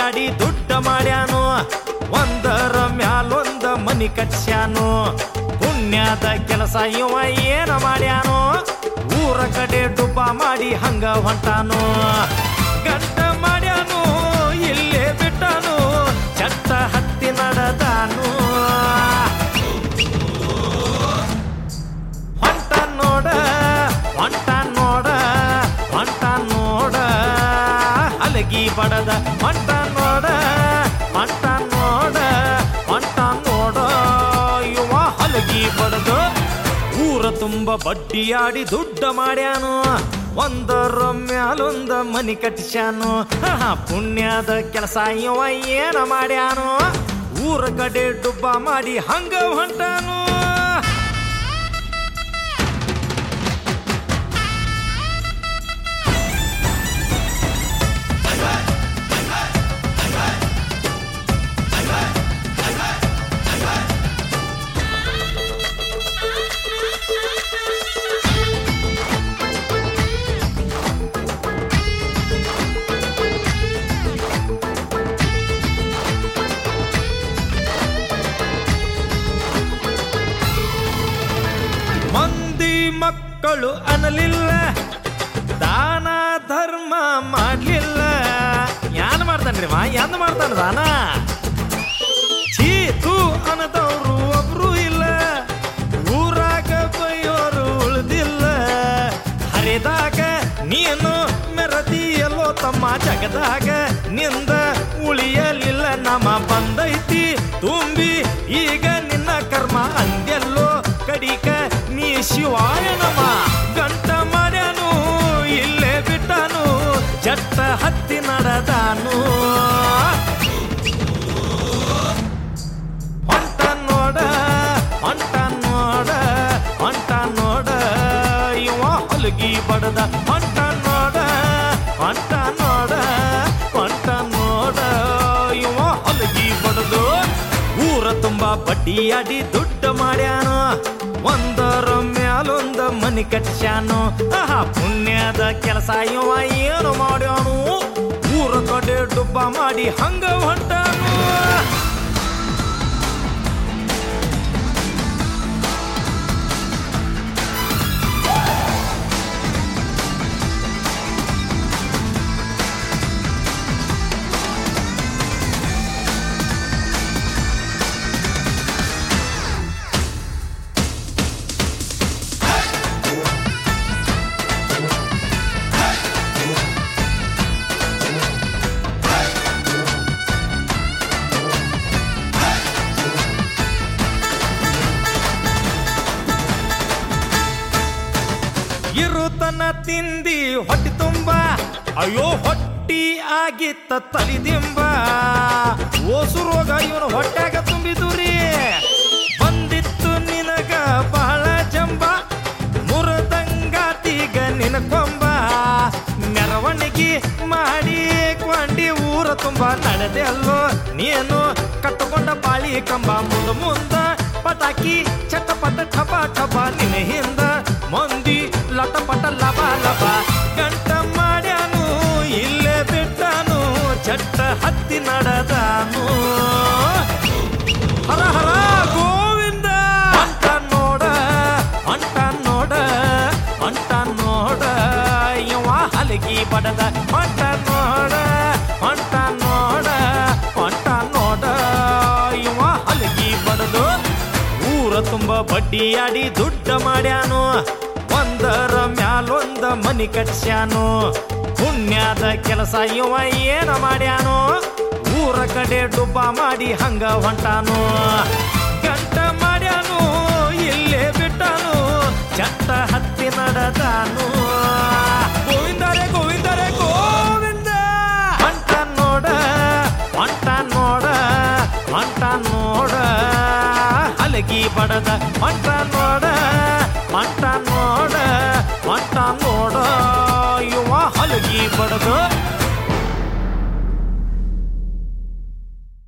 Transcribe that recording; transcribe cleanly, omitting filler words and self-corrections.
ಬಡ್ಡಿಯಾಡಿ ದುಡ್ಡ ಮಾಡ್ಯಾನು, ಒಂದರ ಮ್ಯಾಲೊಂದ ಮನಿ ಕಟ್ಸ್ಯಾನು. ಪುಣ್ಯದ ಕೆಲಸ ಇವ ಏನ ಮಾಡ್ಯಾನು, ಊರ ಕಡೆ ಡುಬ್ಬ ಮಾಡಿ ಹಂಗ ಹೊಂಟಾನು. ಗಂಟ ಮಾಡ್ಯಾನು ಇಲ್ಲೇ ಬಿಟ್ಟಾನು, ಚಟ್ಟ ಹತ್ತಿ ನಡೆದಾನು. ಹೊಂಟ ನೋಡ ಹೊಂಟ ನೋಡ ಹೊಂಟ ನೋಡ ಹಲಗಿ ಬಡದ. ಹೊಂಟ ನೋಡ ಹೊಂಟ ನೋಡ ಹೊಂಟ ನೋಡ ಇವ ಹಲಗಿ ಬಡದು. ಊರ ತುಂಬ ಬಡ್ಡಿಯಾಡಿ ದುಡ್ಡ ಮಾಡ್ಯಾನು, ಒಂದರ ಮ್ಯಾಲೊಂದ ಮನಿ ಕಟ್ಸ್ಯಾನು. ಪುಣ್ಯದ ಕೆಲಸ ಇವ ಏನ ಮಾಡ್ಯಾನು, ಊರ ಕಡೆ ಡುಬ್ಬ ಮಾಡಿ ಹಂಗ ಹೊಂಟಾನು. ಮಂದಿ ಮಕ್ಕಳು ಅನ್ನಲಿಲ್ಲ, ದಾನ ಧರ್ಮ ಮಾಡ್ಲಿಲ್ಲ. ಯಾನ್ ಮಾಡ್ತಾನ್ರಿ ಮಾ ಎಂದ ಮಾಡ್ತಾನ ದಾನ? ಚೀತು ಅನ್ನದವ್ರು ಒಬ್ರು ಇಲ್ಲ, ಊರಾಗ ಬೈಯೋರು ಉಳ್ದಿಲ್ಲ. ಹರಿದಾಗ ನೀನು ಮೆರದಿಯಲ್ಲೋ ತಮ್ಮ, ಜಗದಾಗ ನಿಂದ ಉಳಿಯಲಿಲ್ಲ. ನಮ ಬಂದೈತಿ ತುಂಬಿ ಈಗ ನಿನ್ನ ಕರ್ಮ, ಅಂದೆಲ್ಲೋ ಕಡಿಕ ನೀ ಶಿವಾಯ ನಮ. ಗಂಟ ಮಾಡ್ಯಾನು ಇಲ್ಲೇ ಬಿಟ್ಟಾನು, ಚಟ್ಟ ಹತ್ತಿ ನಡೆದಾನು. ಹೊಂಟ ನೋಡ ಹೊಂಟ ನೋಡ ಹೊಂಟ ನೋಡ ಇವ ಹೊಲಗಿ ಬಡದ. ಹೊಂಟ ನೋಡ ಹೊಂಟ ನೋಡ ಹೊಂಟ ನೋಡ ಇವ ಹೊಲಗಿ ಬಡದು. ಊರ ತುಂಬ ಬಡ್ಡಿಯಾಡಿ ದುಡ್ಡ ಮಾಡ್ಯಾನು, ಒಂದರ ಮ್ಯಾಲೊಂದ ಮನಿ ಕಟ್ಸ್ಯಾನು. ಪುಣ್ಯದ ಕೆಲಸ ಇವ ಏನು ಮಾಡ್ಯಾನು, ಊರ ಕಡೆ ಡುಬ್ಬ ಮಾಡಿ ಹಂಗ ಹೊಂಟಾನು. ಇರುತನ ತಿಂದಿ ಹೊಟ್ಟಿ ತುಂಬ, ಅಯ್ಯೋ ಹೊಟ್ಟಿ ಆಗಿತ್ತ ತಲಿದಿಂಬ. ಓಸು ರೋಗ ಇವನು ಹೊಟ್ಯಾಗ ತುಂಬಿದುರಿ, ಬಂದಿತ್ತು ನಿನಗ ಬಹಳ ಜಂಬ. ಮುರದಂಗಾತೀಗ ನಿನ ಕೊಂಬ, ಮೆರವಣಿಗೆ ಮಾಡಿ ಕೊಂಡಿ ಊರ ತುಂಬ ನಡೆದೆ ಅಲ್ಲೋ ನೀನು. ಕಟ್ಟಕೊಂಡ ಬಾಳಿ ಕಂಬ ಮುಂದ ಮುಂದ ಪಟಾಕಿ ಚಟಪಟ ಠಬ ಠಬ ನಿನ್ನ ಹಿಂದ, ಮಂದಿ ಲಟಪಟ ಲಬ ಲಬ. ಗಂಟ ಮಾಡ್ಯಾನು ಇಲ್ಲೇ ಬಿಟ್ಟಾನು, ಚಟ್ಟ ಹತ್ತಿ ನಡೆದಾನು. ಹರ ಹರ ಗೋವಿಂದ. ಹೊಂಟ ನೋಡ ಹೊಂಟ ನೋಡ ಹೊಂಟ ನೋಡ ಇವ ಹಲಗಿ ಬಡದ. ಹೊಂಟ ನೋಡ ಹೊಂಟ ನೋಡ ಹೊಂಟ ನೋಡ ಇವ ಹಲಗಿ ಬಡದು. ಊರ ತುಂಬ ಬಡ್ಡಿಯಾಡಿ ದುಡ್ಡ ಮಾಡ್ಯಾನು, ಒಂದರ ಮ್ಯಾಲೊಂದ ಮನಿ ಕಟ್ಸ್ಯಾನು. ಪುಣ್ಯದ ಕೆಲಸ ಇವ ಏನ ಮಾಡ್ಯಾನು, ಊರ ಕಡೆ ಡುಬ್ಬ ಮಾಡಿ ಹಂಗ ಹೊಂಟಾನು. ಗಂಟ ಮಾಡ್ಯಾನು ಇಲ್ಲೇ ಬಿಟ್ಟಾನು, ಚಟ್ಟ ಹತ್ತಿ ನಡೆದಾನು. ಗೋವಿಂದರೆ ಗೋವಿಂದರೆ ಗೋವಿಂದ. ಹೊಂಟ ನೋಡ ಹೊಂಟ ನೋಡ ಹೊಂಟ ನೋಡ ಹಲಗಿ ಬಡದ. ಹೊಂಟ ನೋಡ ಹೊಂಟ ನೋಡ ಹೊಂಟ ನೋಡ ಇವ ಹಲಗಿ ಬಡದ.